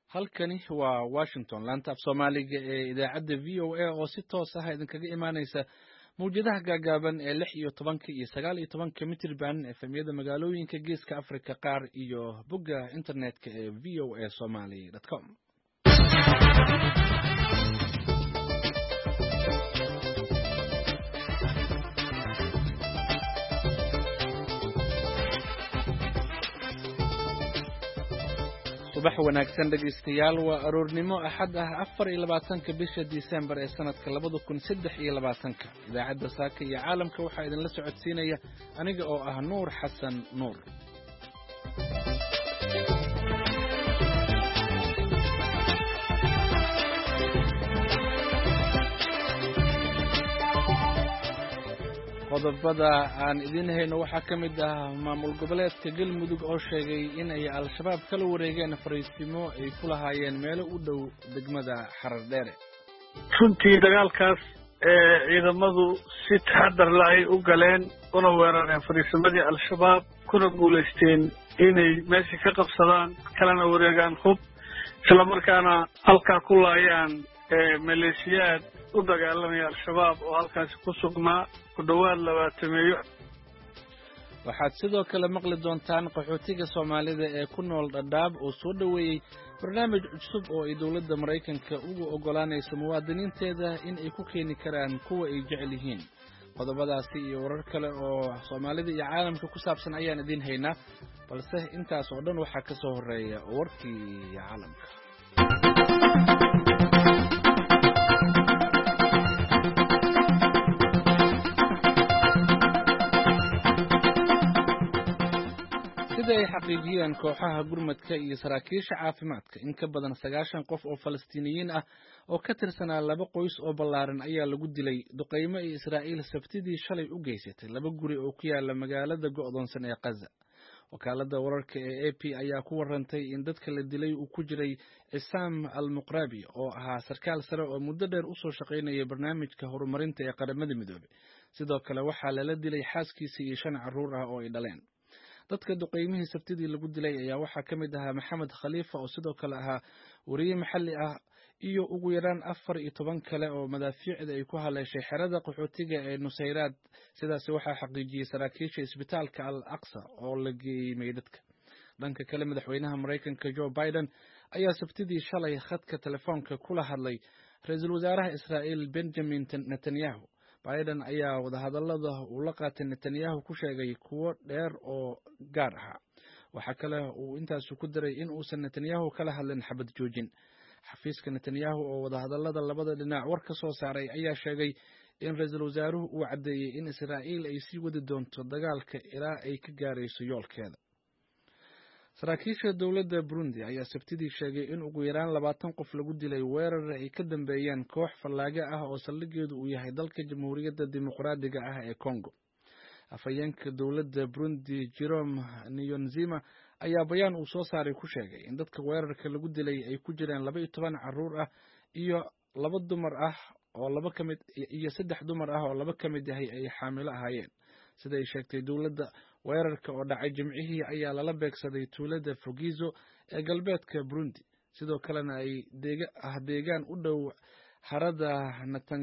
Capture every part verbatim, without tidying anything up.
halkani waa Washington laanta af Soomaaliga ee idaacadda V O A oo si toos ah idinkaga imaaneysa mawjadaha gaagaaban ee lix iyo tobanka iyo sagaal iyo tobanka mitirban efemyada magaalooyinka geeska Afrika qaar iyo bogga internetka ee v o a somali dot com. subax wanaagsan dhageystayaal waa aroornimo axad ah afar iyo labaatanka bisha December ee sanadka labada kun saddex iyo labaatanka idaacadda saaka iyo caalamka waxaa idinla socodsiinaya aniga oo ah Nuur Xasan Nuur. qodobada aan idin hayno waxaa ka mid ah maamul goboleedka Galmudug oo sheegay in ay al-shabaab kala wareegeen fariisimo ay ku lahaayeen meelo u dhow degmada Xaradheere. runtii dagaalkaas ee ciidamadu si taxadar leh ay u galeen una weerareen fariisimadii al-shabaab kuna guuleysteen inay meesha ka qabsadaan kalana wareegaan hub isla markaana halkaa ku laayaan maleeshiyaad u dagaalamaya al-shabaab oo halkaasi ku sugnaa ku dhawaad labaatameeyo. waxaad sidoo kale maqli doontaan qaxootiga Soomaalida ee ku nool Dadaab oo soo dhaweeyay barnaamij cusub oo ay dawladda Mareykanka ugu ogolaanayso muwaadiniinteeda in ay ku keeni karaan kuwa ay jecel yihiin. qodobadaasi iyo warar kale oo Soomaalida iyo caalamka ku saabsan ayaan idin haynaa, balse intaas oo dhan waxaa ka soo horeeya warkii caalamka. ay xaqiijiyeen kooxaha gurmadka iyo saraakiisha caafimaadka in ka badan sagaashan qof oo Falastiiniyiin ah oo ka tirsanaa laba qoys oo ballaaran ayaa lagu dilay duqeymo ay Israa'iil sabtidii shalay u geysatay laba guri oo ku yaala magaalada go'doonsan ee Gaza. wakaaladda wararka ee A P ayaa ku warantay in dadka la dilay uu ku jiray Cisaam al-Muqrabi oo ahaa sarkaal sare oo muddo dheer u soo shaqaynayay barnaamijka horumarinta ee qaramada midoobay. sidoo kale waxaa lala dilay xaaskiisa iyo shan carruur ah oo ay dhaleen. dadka duqeymihii sabtidii lagu dilay ayaa waxaa ka mid ahaa Maxamed Khalifa oo sidoo kale ahaa wariye maxalli ah iyo ugu yaraan afar iyo toban kale oo madaafiicda ay ku haleeshay xerada qaxootiga ee Nusayraad. sidaas waxaa xaqiijiyay saraakiisha isbitaalka Al-Aqsa oo la geeyay meydadka. dhanka kale madaxweynaha Mareykanka Joe Biden ayaa sabtidii shalay khadka telefoonka kula hadlay ra'iisul wasaaraha Israa'iil Benjamin Netanyahu. Biden ayaa wadahadallada uu la qaatay Netanyahu ku sheegay kuwo dheer oo gaar ah. waxa kale uu intaas ku daray in uusan Netanyahu kala hadlin xabad joojin. xafiiska Netanyahu oo wadahadallada labada dhinac war ka soo saaray ayaa sheegay in ra'iisul wasaaruhu uu cadeeyay in Israa'iil ay sii wadi doonto dagaalka ilaa ay ka gaarayso yoolkeeda. saraakiisha dawladda Burundi ayaa sabtidii sheegay in ugu yaraan labaatan qof lagu dilay weerar ay ka dambeeyeen koox fallaaga ah oo saldhigeedu uu yahay dalka Jamhuuriyadda Dimuqraadiga ah ee Congo. afhayeenka dawladda Burundi Jerome Niyonzima ayaa bayaan uu soo saaray ku sheegay in dadka weerarka lagu dilay ay ku jiraan laba iyo toban carruur ah iyo laba dumar ah oo laba ka mid iyo saddex dumar ah oo laba ka mid yahay ay xaamilo ahaayeen. sida ay sheegtay dawladda, weerarka oo dhacay Jimcihii ayaa lala beegsaday tuulada Fogizo ee galbeedka Burundi, sidoo kalena ay deegaan u dhow harada Natang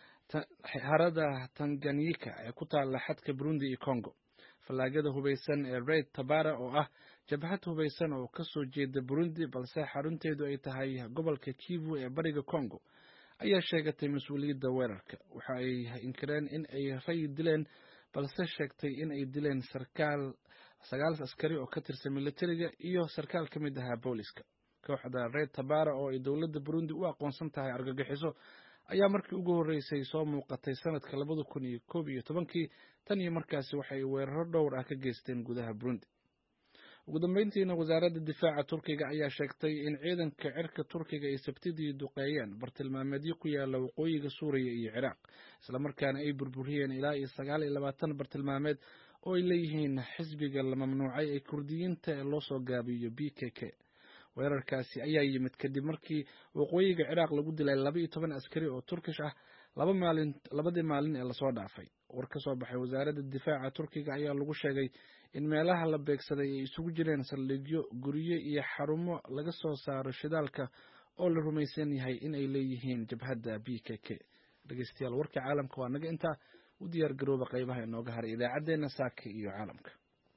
harada Tanganyika ee ku taala xadka Burundi iyo Congo. fallaagada hubeysan ee Red Tabara oo ah jabhad hubeysan oo ka soo jeeda Burundi balse xarunteedu ay tahay gobolka Kivu ee bariga Congo ayaa sheegatay mas'uuliyadda weerarka. waxa ay inkireen in ay ray dileen balse sheegtay in ay dileen sarkaal sagaal askari oo ka tirsan militariga iyo sarkaal ka mid ah booliska. kooxda Red Tabara oo ay dawladda Burundi u aqoonsan tahay argagixiso ayaa markii ugu horeysay soo muuqatay sanadka labada kun iyo koob iyo tobankii. tan iyo markaasi waxay weeraro dhowr ah ka geysteen gudaha Burundi. ugu dambeyntiina wasaaradda difaaca Turkiga ayaa sheegtay in ciidanka cirka Turkiga ay sabtidii duqeeyeen bartilmaameedyo ku yaala waqooyiga Suuriya iyo Ciraaq, isla markaana ay burburiyeen ilaa iyo sagaal iyo labaatan bartilmaameed oo ay leeyihiin xisbiga la mamnuucay ee Kurdiyiinta ee loo soo gaabiyo B K K. weerarkaasi ayaa yimid kadib markii waqooyiga Ciraaq lagu dilay laba iyo toban askari oo Turkish ah laba maalin labadii maalin ee la soo dhaafay. war ka soo baxay wasaaradda difaaca turkiga ayaa lagu sheegay in meelaha la beegsaday ay isugu jireen saldhigyo guryo iyo xarumo laga soo saaro shidaalka oo la rumaysan yahay in ay leeyihiin jabhadda b k k dhegeystayaal warkii caalamka waa naga intaa u diyaar garooba qaybaha inooga haray idaacaddeenna saaka iyo caalamka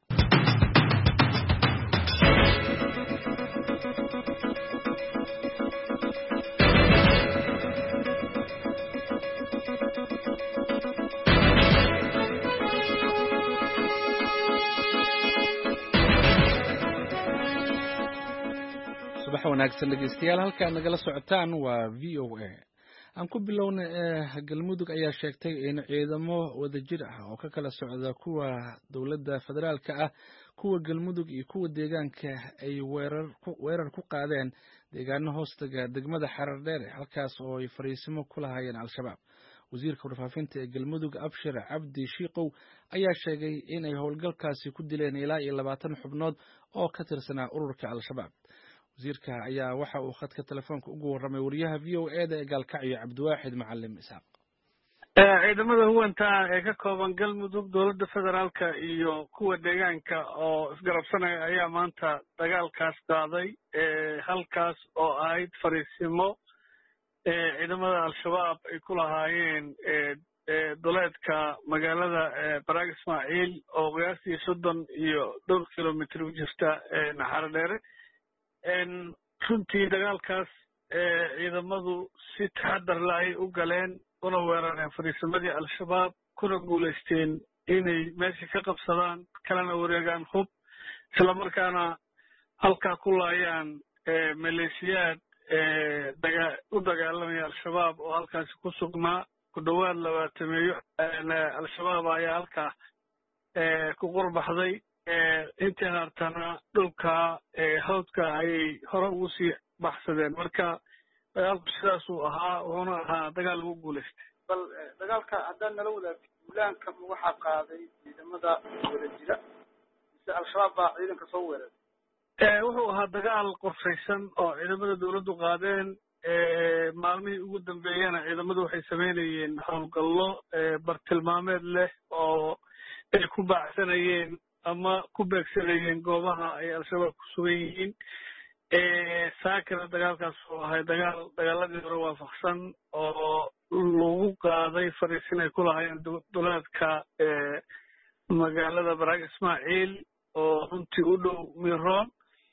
subax wanaagsan dhegeystayaal halka nagala socotaan waa v o a aan ku bilowna galmudug ayaa sheegtay in ciidamo wadajir ah oo ka kala socda kuwa dowladda federaalka ah kuwa galmudug iyo kuwa deegaanka ay weerar weerar ku qaadeen deegaano hoostaga degmada Xarardheer halkaas oo ay fariisimo ku lahaayeen al-shabaab wasiirka warfaafinta ee galmudug Abshir Cabdi Shiiqow ayaa sheegay in ay howlgalkaasi ku dileen ilaa iyo labaatan xubnood oo ka tirsanaa ururka al-shabaab wasiirka ayaa waxa uu khadka telefoonka ugu warramay wariyaha v o a da ee Gaalkacyo Cabdiwaaxid Macallim Isaaq ciidamada huwanta ee ka kooban galmudug dowladda federaalka iyo kuwa deegaanka oo isgarabsanaya ayaa maanta dagaalkaas qaaday halkaas oo ahayd fariisimo ciidamada al-shabaab ay ku lahaayeen duleedka magaalada Baraag Ismaaciil oo qiyaastii soddon iyo dhowr kilomitir u jirta Xarardheer runtii dagaalkaas ciidamadu si taxadar la ay u galeen una weerareen fariisimadii al-shabaab kuna guulaysteen inay meesha ka qabsadaan kalena wareegaan hub isla markaana halkaa ku laayaan maleeshiyaad u dagaalamaya al-shabaab oo halkaasi ku sugnaa ku dhowaad labaatameeyo al-shabaab ayaa halkaa ku qurbaxday intii haartana dhulka hawdka ayay hore ugu sii baxsadeen marka dagaalku sidaasuu ahaa wuxuuna ahaa dagaal lagu guulaystay bal dagaalka haddaan nala wadaagto duulaanka waxaa qaaday ciidamada wada jira mise al-shabaab baa ciidanka soo weeraray wuxuu ahaa dagaal qorshaysan oo ciidamada dowladdu qaadeen maalmihii ugu dambeeyana ciidamadu waxay samaynayeen howlgallo bartilmaameed leh oo ay ku baacsanayeen ama ku beegsanayeen goobaha ay al-shabaab ku sugan yihiin saakana dagaalkaas oo ahay dagaal dagaaladii hore waafaqsan oo lagu qaaday fariisin ay ku lahaayeen duleedka magaalada Baraag Ismaaciil oo runtii u dhow Miroon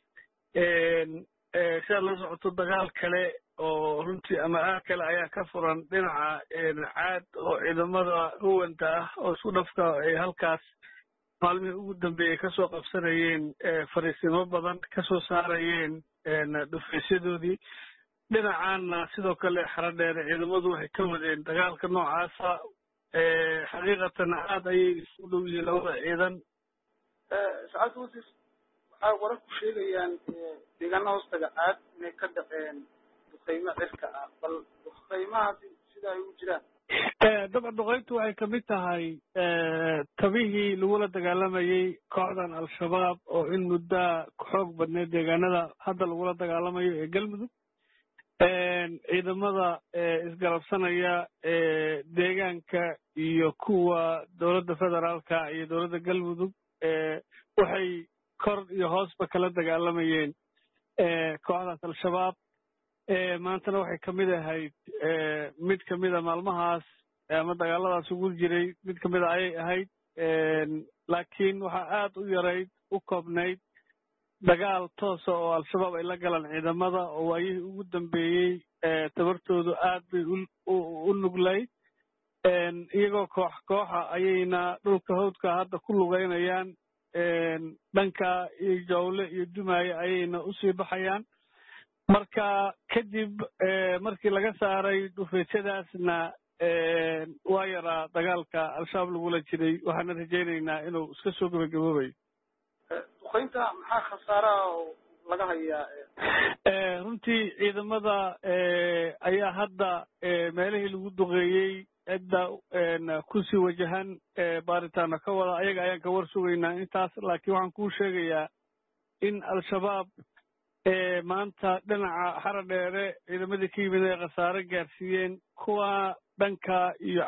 sidaad la socoto dagaal kale oo runtii ama aag kale ayaa ka furan dhinaca caad oo ciidamada huwanta ah oo isku dhafka ay halkaas maalmihii ugu dambeeyey kasoo qabsanayeen fariisimo badan kasoo saarayeen dhufeysyadoodii dhinacaana sidoo kale Xarardheer ciidamadu waxay ka wadeen dagaalka noocaasa xaqiiqatan aad ayay isu dhow yihiin labada ciidan saacadda wasiir waxaa warar ku sheegayaan deegaana hoostaga caad inay ka dhaceen duqeymo cirka ah bal duqeymahaasi sida ay u jiraan dabcan duqeyntu waxay kamid tahay tabihii lagula dagaalamayey kooxdan al-shabaab oo in muddaa xoog badneed deegaanada hadda lagula dagaalamayo ee galmudug ciidamada isgarabsanaya deegaanka iyo kuwa dowladda federaalka iyo dowladda galmudug waxay kor iyo hoosba kala dagaalamayeen kooxdaas al-shabaab maantana waxay kamid ahayd mid kamida maalmahaas ama dagaaladaas ugu jiray mid kamida ayay ahayd laakiin waxaa aad u yarayd u koobnayd dagaal toosa oo al-shabaab ay la galaan ciidamada oo waayihii ugu dambeeyey tabartoodu aad bay u nuglayd iyagoo koox kooxa ayayna dhulka hawdka hadda ku lugeynayaan dhanka iyo jawle iyo dumaaye ayayna usii baxayaan marka kadib markii laga saaray dhufeesyadaasna waa yaraa dagaalka al-shabaab lagula jiray waxaana rajaynaynaa inuu iska soo gebagaboobayo duqeynta maxaa khasaaraha oo laga hayaa runtii ciidamada ayaa hadda meelihii lagu duqeeyey cidda kusii wajahan baaritaana ka wada ayaga ayaan ka war sugaynaa intaas laakiin waxaan kuu sheegayaa in al-shabaab maanta dhinaca Xarardheere ciidamadii ka yimid ay khasaare gaarsiiyeen kuwa dhanka iyo caad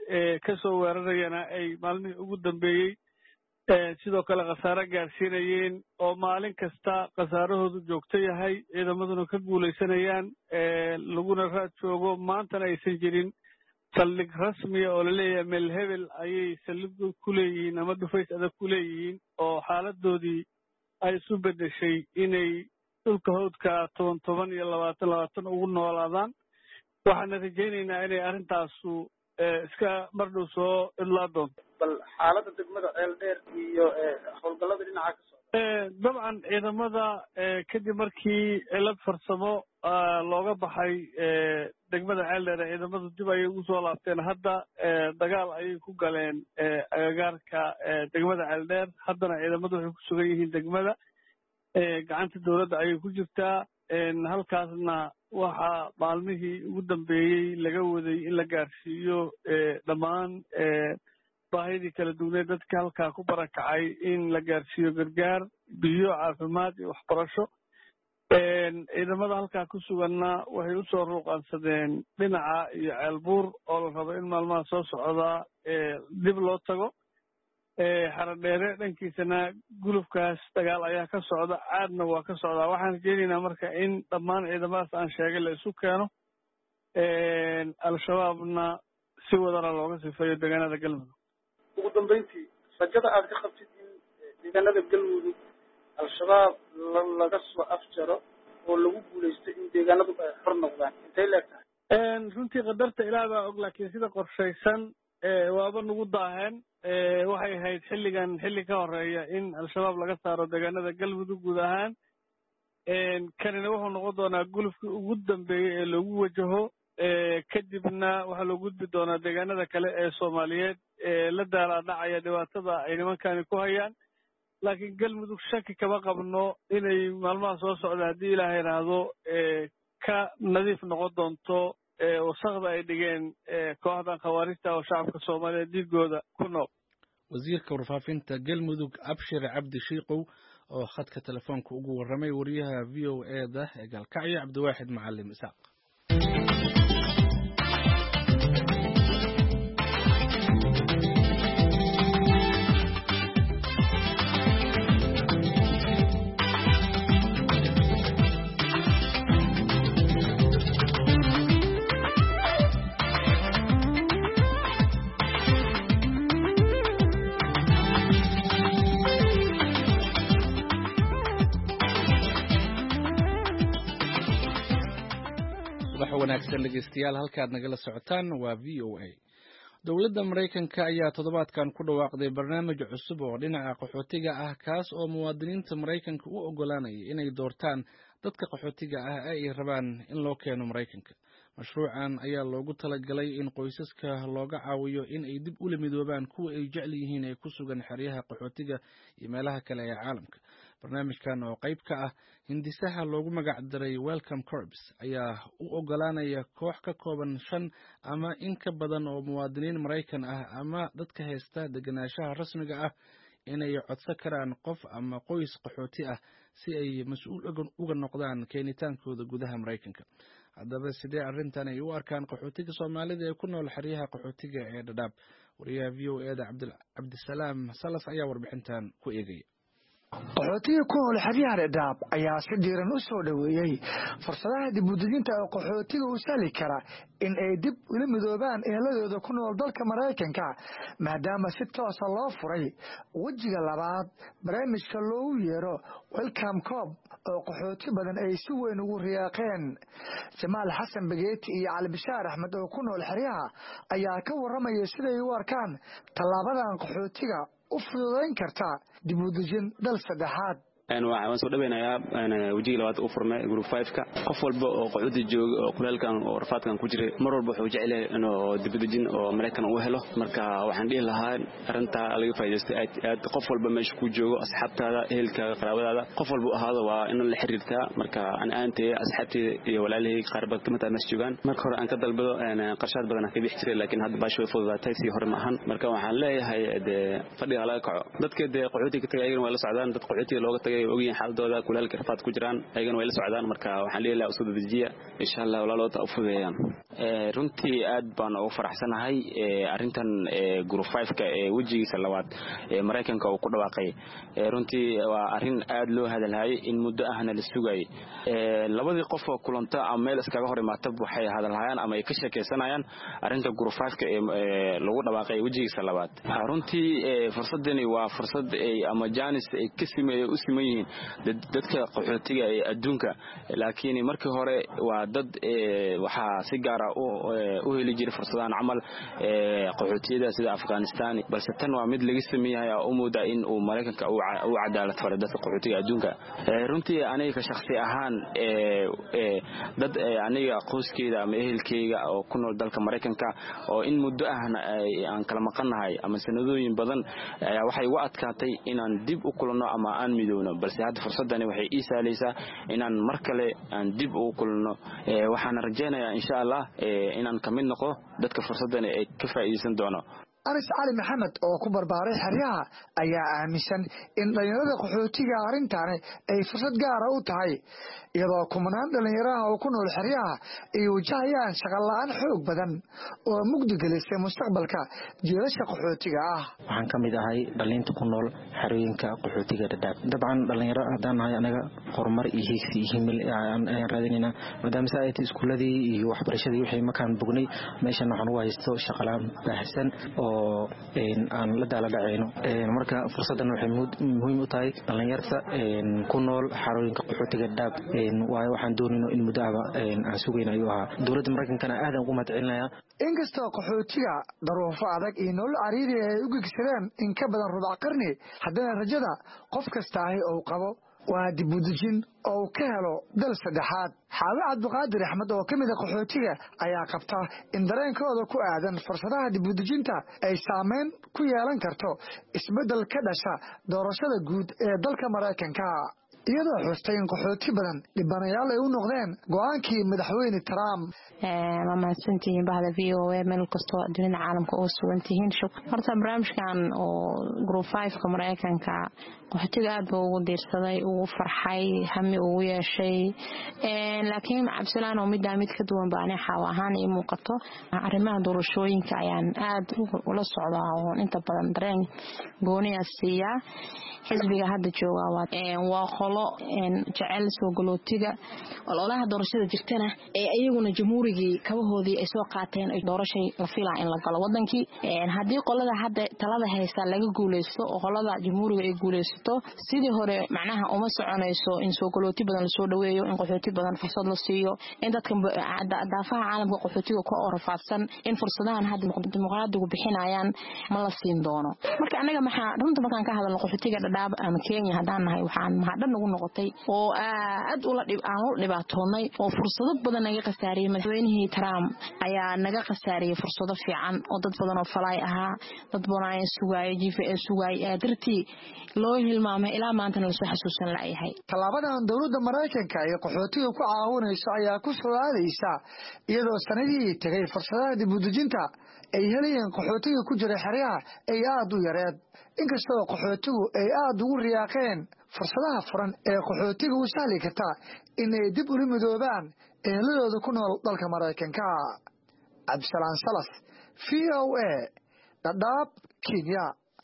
ka soo weerarayana ay maalmihii ugu dambeeyey sidoo kale khasaare gaarsiinayeen oo maalin kasta khasaarahoodu joogto yahay ciidamaduna ka guulaysanayaan laguna raad joogo maantana aysan jirin saldhig rasmiya oo laleeyahay meel hebel ayay saldhig ku leeyihiin ama dhufays adag ku leeyihiin oo xaaladoodii ay isu beddeshay inay dhulka hawdka toban toban iyo labaatan labaatan ugu noolaadaan waxaana rajaynaynaa inay arrintaasu iska mardhow soo idlaa doonto bal xaaladda degmada ceeldheer iyo howlgallada dhinaca ka socda dabcan ciidamada kadib markii cilad farsamo looga baxay degmada ceeldheer ciidamadu dib ayay ugu soo laabteen hadda dagaal ayay ku galeen agagaarka degmada ceeldheer haddana ciidamadu waxay ku sugan yihiin degmada gacanta dowladda ayay ku jirtaa halkaasna waxaa maalmihii ugu dambeeyey laga waday in la gaarsiiyo dhammaan baahidii kala duwaneed dadka halkaa ku barakacay in la gaarsiiyo gargaar biyo caafimaad iyo waxbarasho ciidamada halkaa ku suganna waxay usoo ruuqaansadeen dhinaca iyo ceelbuur oo la rabo in maalmaha soo socdaa dib loo tago xaradheere dhankiisana gulufkaas dagaal ayaa ka socda caadna waa ka socdaa waxaan rajeynaynaa marka in dhammaan ciidamadaas aan sheegay la isu keeno al-shabaabna si wadana looga sifeeyo deegaanada galmudug ugu dambeyntii rajada aad ka qabtid in deegaanada galmudug al-shabaab laga soo afjaro oo lagu guulaysto in deegaanadu ay xor noqdaan intay leeg tahay runtii qadarta ilaah baa og laakiin sida qorshaysan waaba nagu daaheen waxay ahayd xilligan xilli ka horeeya in al-shabaab laga saaro deegaanada galmudug guud ahaan kanina wuxuu noqon doonaa gulufkii ugu dambeeyey ee loogu wajaho kadibna waxaa loo gudbi doonaa deegaanada kale ee soomaaliyeed ee la daalaadhacaya dhibaatada ay nimankani ku hayaan laakiin galmudug shaki kama qabno inay maalmaha soo socda haddii ilaaha idhaahdo ka nadiif noqon doonto wasakda ay dhigeen kooxdan khawaarijta oo shacabka soomaaliyeed dhiigooda ku nool wasiirka warfaafinta galmudug abshir cabdi shiikow oo khadka telefoonka ugu warramay wariyaha v o e da ee gaalkacyo cabdiwaaxid macalim isaaq wanaagsan dhegeystayaal halkaad nagala socotaan waa v o a dowladda maraykanka ayaa toddobaadkan ku dhawaaqday barnaamij cusub oo dhinaca qaxootiga ah kaas oo muwaadiniinta maraykanka u oggolaanaya inay doortaan dadka qaxootiga ah ee ay rabaan in loo keeno maraykanka mashruucan ayaa loogu talagalay in qoysaska looga caawiyo in ay dib ula midoobaan kuwa ay jecel yihiin ee ku sugan xeryaha qaxootiga iyo meelaha kale ee caalamka barnaamijkan oo qayb ka ah hindisaha loogu magac daray welcome corps ayaa u oggolaanaya koox ka kooban shan ama in ka badan oo muwaadiniin maraykan ah ama dadka haysta deganaanshaha rasmiga ah inay codsan karaan qof ama qoys qaxooti ah si ay mas-uul uga noqdaan keenitaankooda gudaha maraykanka haddaba sidee arrintan ay u arkaan qaxootiga soomaalida ee ku nool xeryaha qaxootiga ee dhadhaab wariyaha v o e da cabdisalaam salas ayaa warbixintan ku eegaya qaxootiga ku nool xeryaha dhadhaab ayaa si diiran u soo dhoweeyey fursadaha dibudejinta oo qaxootiga u sahli kara in ay dib ula midoobaan eheladooda ku nool dalka maraykanka maadaama si toosa loo furay wejiga labaad barnaamijka loogu yeero welcome corp oo qaxooti badan ay si weyn ugu riyaaqeen jamaal xasan bageeti iyo calibishaar axmed oo ku nool xeryaha ayaa ka warramaya siday u arkaan tallaabadan qaxootiga u fududayn karta dib u dejin dal saddexaad waan soo dhaweynayaa wejiga labaad u furmay group five ka qof walba oo qaxooti jooga oo kuleelkan oo rafaadkan ku jiray mar walba wuxuu jecel yahay inuu dibadejin oo Mareykan uu helo marka waxaan dhihi lahaa arinta laga faa'iideysto aad qof walba meesha ku joogo asxaabtaada ehelkaaga qaraabadaada qof walba ahaado waa in la xiriirtaa marka aan aantay asxaabtayda iyo walaalahey qaarba kamid ah meesha joogaan marka hore aan ka dalbado qarshaad badan ka bixi jiray laakiin hadda baash way fududaatay si hore ma ahan marka waxaan leeyahay fadhiga laga kaco dadka qaxootiga ka tagay waa la socdaan dad qaxootiga looga tagay way ogyihiin xaaladooda kulaalka rafaad ku jiraan ayagana way la socdaan marka waxaan leeyahay usoo dejiya insha Allah walaalota u fudeeyaan ee runtii aad baan ugu faraxsanahay ee arintan ee group five ka ee wajigiisa labaad ee Mareykanka uu ku dhawaaqay ee runtii waa arin aad loo hadalhay in muddo ahna la sugay ee labadii qof oo kulanta ama meel iskaga hor imaatay waxay hadalhayaan ama ay ka sheekeysanayaan arinta group five ka ee lagu dhawaaqay wajigiisa labaad runtii ee fursadani waa fursad ay ama jaanis ay ka simeeyay u simeeyeen dadka qaxootiga ee adduunka laakiin markii hore waa dad ee waxa si gaar ah u heli jiray fursadahan amal ee qaxootiyada sida Afghanistan balse tan waa mid laga sameeyay oo muuda in uu Mareykanka uu cadaalad faro dadka qaxootiga adduunka runtii aniga shakhsi ahaan ee dad aniga qoyskeeda ama ehelkeyga oo ku nool dalka Mareykanka oo in muddo ahna aan kala maqanahay ama sanadooyin badan waxay u adkaatay inaan dib u kulano ama aan midowno balse hadda fursadani waxay ii saalaysaa inaan mar kale aan dib u kulano waxaan rajaynayaa insha Allah inaan ka mid noqdo dadka fursadani ay ka faa'iideysan doono Aris Ali Maxamed oo ku barbaaray xeryaha ayaa aaminsan in dhalinyarada qaxootiga arrintan ay fursad gaar ah u tahay iyadoo kumanaan dhalinyarada oo ku nool xeryaha ay wajahayaan shaqo la'aan xoog badan oo mugdi gelisay mustaqbalka jiilasha qaxootiga ah waxaan ka mid ahay dhalinta ku nool xerooyinka qaxootiga Dadaab dabcan dhalinyaro hadaan ahay anaga horumar iyo hiigsi himil aan raadinayna maadaama saayid iskuuladii iyo waxbarashadii wixii makaan bognay meeshan waxaan u haysto shaqo la'aan baahsan oo aan la daala dhacayno marka fursadan waxay muhiim u tahay dhalinyarada ku nool xarooyinka qaxootiga Dadaab waayo waxaan doonayno in muddaaba aan sugayno ayuu ahaa dawladda Mareykanka aad aan ugu mahadcelinayaa inkastoo qaxootiga daruufo adag iyo nolol cariiri ay u gigsadeen in ka badan rubac qarni haddana rajada qof kasta oo qabo waa dib u dejin oo ka helo dal saddexaad xaawi Cabdiqaadir Axmed oo kamid ah qaxootiga ayaa qabta in dareenkooda ku aadan fursadaha dib u dejinta ay saameyn ku yeelan karto isbedel ka dhasha doorashada guud ee dalka Mareykanka iyadoo xustay in qaxooti badan dhibanayaal ay u noqdeen go'aankii madaxweyne Trump ee lama santiin bahda V O A meel kasto dunida caalamka oo sugantihiin horta barnaamijkan oo group five ka Mareykanka qaxootiga aad buu ugu diirsaday ugu farxay hami ugu yeeshay ee laakiin cabsilaan oo midda mid ka duwan baan xaw ahaan ay muuqato arrimaha doorashooyinka ayaan aad ula socdaa oo inta badan dareen gooniyaasiya xisbiga hadda jooga waa qolo jecel soo galootiga ololaha doorashada jirtana ee ayaguna jamhuurigii kabahoodii ay soo qaateen ay doorashay la filaa in la galo wadankii hadii qolada hadda talada haysta laga guuleysto oo qolada jamhuuriga ay guuleysto sidii hore macnaha uma soconayso in soo galooti badan la soo dhaweeyo in qaxooti badan fursad la siiyo in dadka daafaha caalamka qaxootiga ku orafaadsan in fursadahan hadda dimuqraadigu bixinayaan ma la siin doono marka anaga maxaa runta markaan ka hadalno qaxootiga Dadaab ama Kenya hadaan nahay waxaan mahadsan ugu noqotay oo aad ula dhib aan u dhibaatoonay oo fursado badan naga qasaariyay madaxweynihii Trump ayaa naga qasaariyay fursado fiican oo dad badan oo falay ahaa dad badan ay sugay G P S sugay adirtii loo hilmaamay ilaa maanta la soo xasuusan laayahay talaabadan dawladda Mareykanka ay qaxootiga ku caawinayso ayaa ku soo aadaysa iyadoo sanadii tagay fursadaha dib u dejinta ay helayeen qaxootiga ku jira xeryaha ay aad u yareed inkastoo qaxootigu ay aad ugu riyaaqeen fursadaha furan ee qaxootiga u sahli karta inay dib u midoobaan ehelada ku nool dalka Mareykanka Absalaan Salas V O A Dadaab Kenya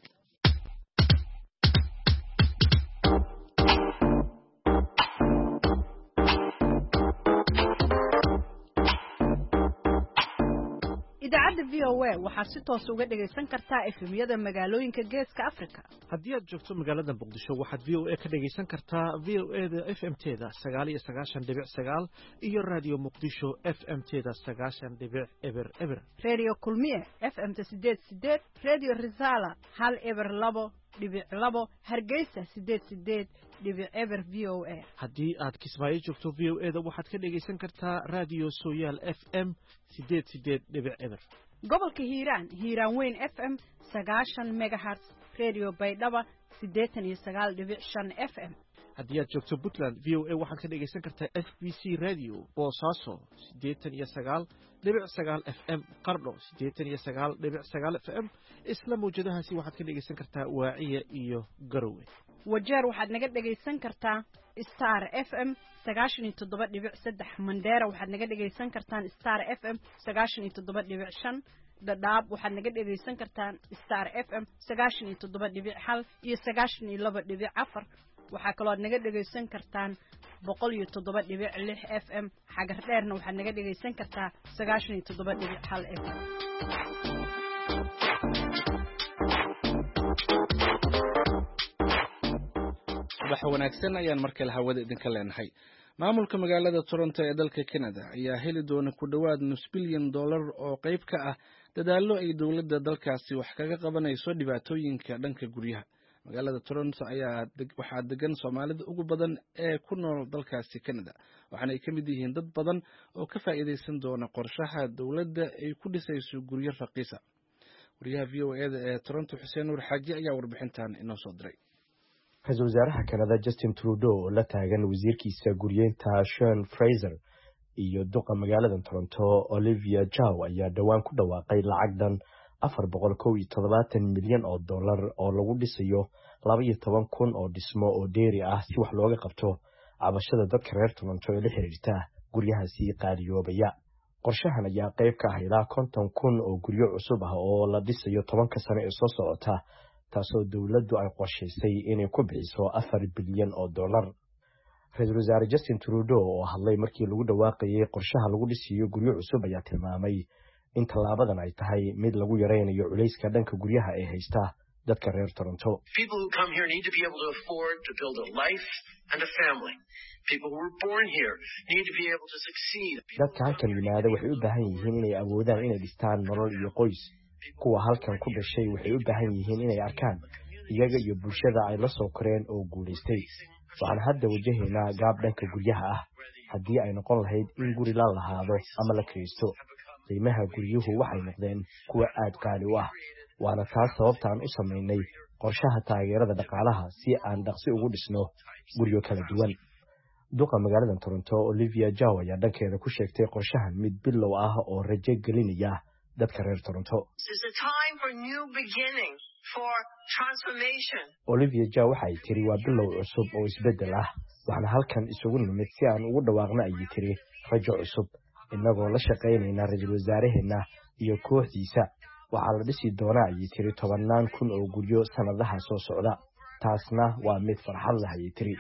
idaacadda V O A waxaad si toos uga dhagaysan kartaa efemyada magaalooyinka geeska Afrika haddii aad joogto magaalada Muqdisho waxaad V O A ka dhagaysan kartaa V O A da F M teeda sagaal iyo sagaashan dhibic sagaal iyo Radio Muqdisho F M teeda sagaashan dhibic eber eber Radio Kulmiye F M ta sideed sideed Radio Risala hal eber labo dhibic labo Hargeysa sideed sideed dhibic eber V O A haddii aad Kismaayo joogto V O A da waxaad ka dhagaysan kartaa Radio Sooyaal F M sideed sideed dhibic eber gobolka Hiiraan Hiiraan Weyn F M sagaashan megahertz Radio Baydhaba siddeetan iyo sagaal dhibic shan F M haddii aad joogto Puntland V O A waxaad ka dhagaysan kartaa F B C Radio Boosaaso siddeetan iyo sagaal dhibic sagaal F M Qardho siddeetan iyo sagaal dhibic sagaal F M isla mawjadahaasi waxaad ka dhagaysan kartaa Waaciya iyo Garowe wajeer waxaad naga dhagaysan kartaa star f m sagaashan iyo toddoba dhibic saddex mandheera waxaad naga dhagaysan kartaan star f m sagaashan iyo toddoba dhibic shan dhadhaab waxaad naga dhagaysan kartaan star f m sagaashan iyo toddoba dhibic hal iyo sagaashan iyo laba dhibic afar waxaa kaloo aad naga dhagaysan kartaan boqol iyo toddoba dhibic lix f m xagar dheerna waxaad naga dhagaysan kartaa sagaashan iyo toddoba dhibic hal f m subax wanaagsan ayaan markale hawada idinka leenahay maamulka magaalada Toronto ee dalka Canada ayaa heli doona ku dhawaad nus bilyan dollar oo qayb ka ah dadaallo ay dawladda dalkaasi wax kaga qabanayso dhibaatooyinka dhanka guryaha magaalada Toronto ayaa waxaa degan Soomaalida ugu badan ee ku nool dalkaasi Canada waxaana ay ka mid yihiin dad badan oo ka faa'iideysan doona qorshaha dawladda ay ku dhisayso guryo raqiis ah wariyaha V O A ee Toronto Xuseen Nuur Xaaji ayaa warbixintan inoo soo diray ra-iisul wasaaraha Canada Justin Trudeau oo la taagan wasiirkiisa guryeynta Sean Fraser iyo duqa magaalada Toronto Olivia Chow ayaa dhawaan ku dhawaaqay lacag dhan afar boqol kow iyo todobaatan milyan oo dollar oo lagu dhisayo laba iyo toban kun oo dhismo oo dheeri ah si wax looga qabto cabashada dadka reer Toronto ee la xiriirta guryahaasi qaaliyoobaya qorshahan ayaa qayb ka ah ilaa konton kun oo guryo cusub ah oo la dhisayo tobanka sano ee soo socota taasoo dawladdu ay qorshaysay inay ku bixiso afar bilyan oo dollar ra-iisul wasaare Justin Trudeau oo hadlay markii lagu dhawaaqayay qorshaha lagu dhisiyo guryo cusub ayaa tilmaamay in tallaabadan ay tahay mid lagu yareynayo culayska dhanka guryaha ee haysta dadka reer Toronto. People who come here need to be able to afford to build a life and a family. People who were born here need to be able to succeed. Dadka halkan yimaada waxay u baahan yihiin inay awoodaan inay dhistaan nolol iyo qoys. Kuwa halkan ku dhashay waxay u baahan yihiin inay arkaan iyaga iyo bulshada ay la soo koreen oo guulaystay. Waxaan hadda wajahaynaa gaab dhanka guryaha ah haddii ay noqon lahayd in guri la lahaado ama la kiraysto. qiimaha guryuhu waxay noqdeen kuwa aad qaali u ah waana taas sababta aan u sameynay qorshaha taageerada dhaqaalaha si aan dhaqsi ugu dhisno guryo kala duwan duqa magaalada Toronto Olivia Chow ayaa dhankeeda ku sheegtay qorshahan mid bilow ah oo rajo gelinaya dadka reer Toronto. Olivia Chow waxay tiri waa bilow cusub oo isbedel ah waxaan halkan isugu nimid si aan ugu dhawaaqno ayay tiri rajo cusub inagoo la shaqeynayna ra'iisul wasaaraheena iyo kooxdiisa waxaa la dhisi doonaa ayay tiri tobanaan kun oo guryo sanadaha soo socda taasna waa mid farxad leh ayay tiri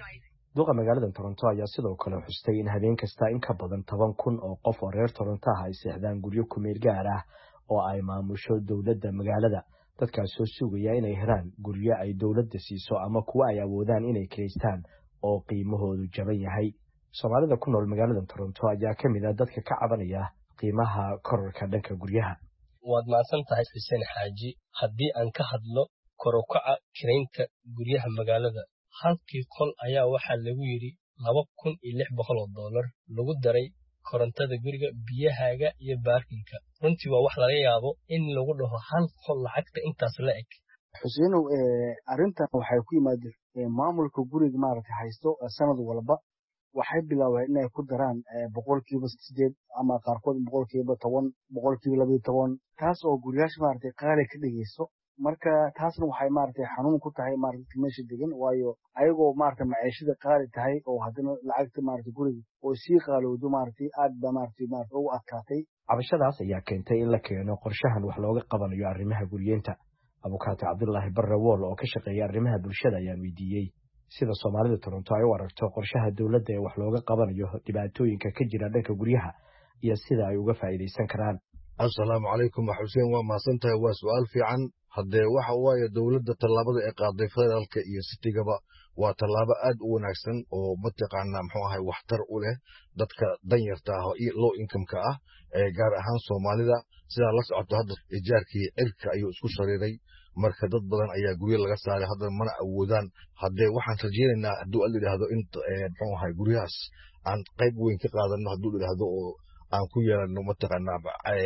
duqa magaalada Toronto ayaa sidoo kale xustay in habeen kasta in ka badan toban kun oo qof oo reer Toronto ah ay seexdaan guryo ku meel gaar ah oo ay maamusho dawladda magaalada dadkaas soo sugaya inay helaan guryo ay dawladda siiso ama kuwa ay awoodaan inay kireystaan oo qiimahoodu jaban yahay Soomaalida ku nool magaalada Toronto ayaa kamid ah dadka ka cabanaya qiimaha kororka dhanka guryaha waad maasan tahay Xuseen Xaaji haddii aan ka hadlo kor u kaca kireynta guryaha magaalada halkii qol ayaa waxaa lagu yiri laba kun iyo lix boqol oo dollar lagu daray korontada guriga biyahaaga iyo baarkinka runtii waa wax laga yaabo in lagu dhaho hal qol lacagta intaas la eg Xuseen ee arintan waxay ku yimaadeen maamulka guriga maaragtay haysto sanad walba waxay bilaabeen inay ku daraan boqolkiiba sideed ama qaarkood boqolkiiba toban boqolkiiba laba iyo toban taas oo guriyaash maaragtay qaali ka dhigayso marka taasna waxay maaragtay xanuun ku tahay maaragtay meesha degan waayo ayagoo maaragtay maciishada qaali tahay oo hadana lacagta maaragtay guriga oo si qaalowdo maaragtay aad ba maaragtay maaragtay ugu adkaatay cabashadaas ayaa keentay in la keeno qorshahan wax looga qabanayo arrimaha guriyeenta abukaata Cabdullaahi Barrawool oo ka shaqeeya arrimaha bulshada ayaa weydiiyay sida Soomaalida Toronto ay u aragto qorshaha dawladda ee wax looga qabanayo dhibaatooyinka ka jira dhanka guryaha iyo sida ay uga faa'iideysan karaan. Assalaamu calaykum Xuseen waa maasantahay waa su'aal fiican haddee waxa waaye dawladda tallaabada ee qaaday federaalka iyo citigaba waa tallaabo aad u wanaagsan oo mataqaanaa muxuu ahay waxtar u leh dadka danyarta ah iyo low income-ka ah ee gaar ahaan Soomaalida sida la socoto hadda ijaarkii cirka ayuu isku shariiray marka dad badan ayaa guryo laga saaray hadda mana awoodaan haddee waxaan rajeynaynaa hadduu alla yidhaahdo in muxuu ahay guryahaas aan qayb weyn ka qaadano hadduu yidhaahdo oo aan ku yeelano mataqaanaa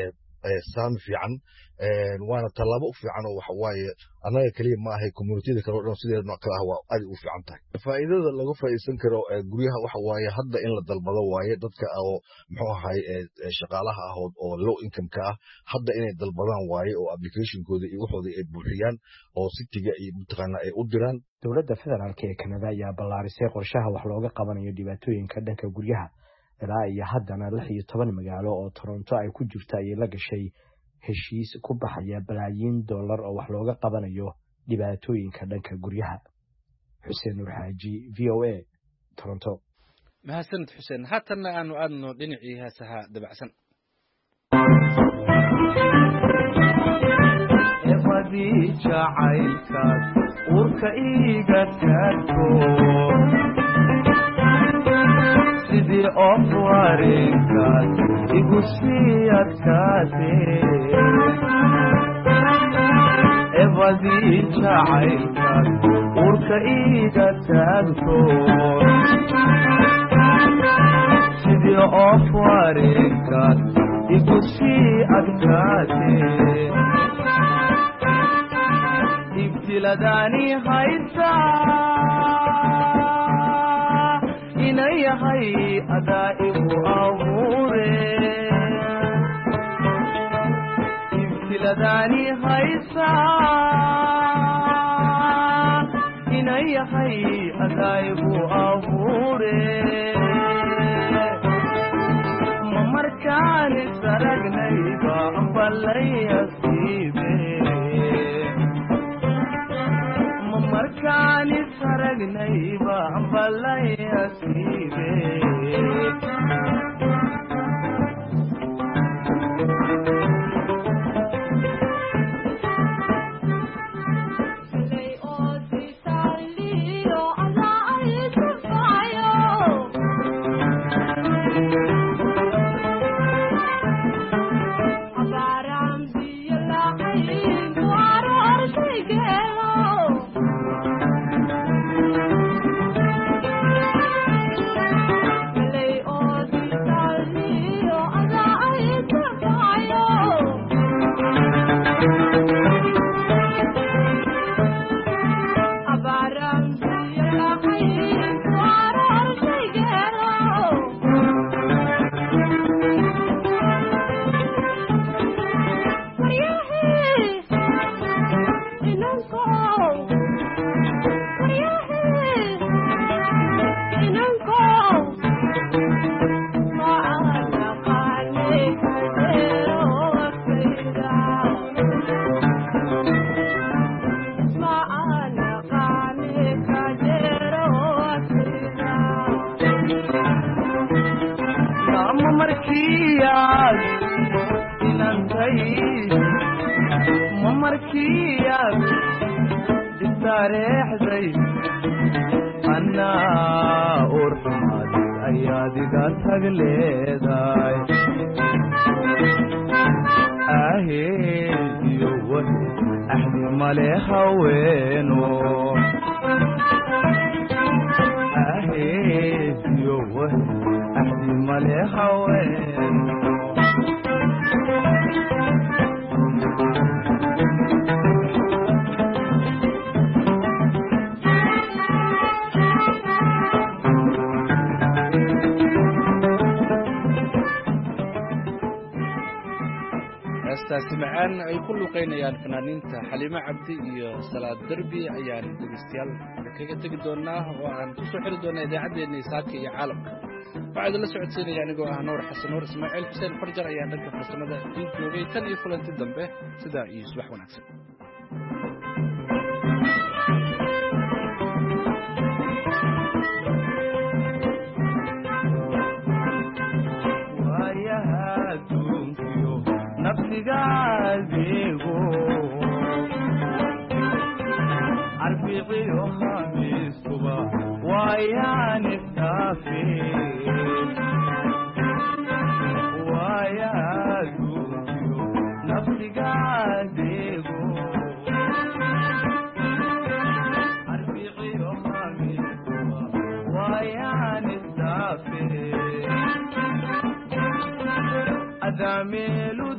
saami fiican waana tallaabo u fiican oo waxa waaye annaga keliya ma ahay communitida kale oo dhan sideed nooc kale ah waa aad u fiican tahay faa'iidada laga faa'iideysan karo guryaha waxa waaye hadda in la dalbado waaye dadka oo muxuu ahay shaqaalaha ah oo low income ka ah hadda inay dalbadaan waaye oo applicationkooda iyo waxooda ay buuxiyaan oo citiga iyo mutaqaana ay u diraan dowladda federaalka ee Canada ayaa ballaarisay qorshaha wax looga qabanayo dhibaatooyinka dhanka guryaha ilaa iyo haddana lix iyo toban magaalo oo Toronto ay ku jirto ay la gashay heshiis ku baxaya balaayiin dollar oo wax looga qabanayo dhibaatooyinka dhanka guryaha. Xuseen Nur Xaaji, V O A, Toronto. mahadsanid Xuseen. haatan aanu aadno dhinacii heesaha dabacsan. Efadii jacaylkaas urka iga taagto sidii of wareegkaas igu sii adkaatee Efadii jacaylkaas urka iga taagto sidii of wareegkaas igu sii adkaatee ibtiladani haysa inayahay adaibu abuure ibtiladani haysa inayahay adaibu abuure mamarkaani saragnayba balayasiibe markaani saragnayba balayasiibe سمعان ay ku luqeynayaan fanaaniinta Xaliimo Cabdi iyo Salaad Darbi ayaan dhageystayaal kaga tagi doonaa oo aan ku soo xiri doonaa idaacadeena Saaka iyo Caalamka waxaad la socodsiinaya anigoo ah Nuur Xasan Nuur Ismaaciil Xuseen Farjar ayaa dhanka farsamada idin joogay tan iyo kulanti dambe sida iyo subax wanaagsan nafsigaadeego arbiqiyo khamiistuba waayaan istaafe waayaaduuyo nafsigaadeego arbiqiyo khamiistuba waayaan istaafe adameelu